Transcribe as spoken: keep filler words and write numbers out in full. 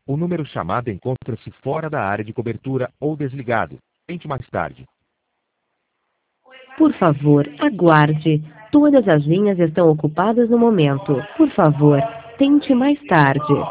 O número chamado encontra-se fora da área de cobertura ou desligado. Tente mais tarde. Por favor, aguarde. Todas as linhas estão ocupadas no momento. Por favor, tente mais tarde.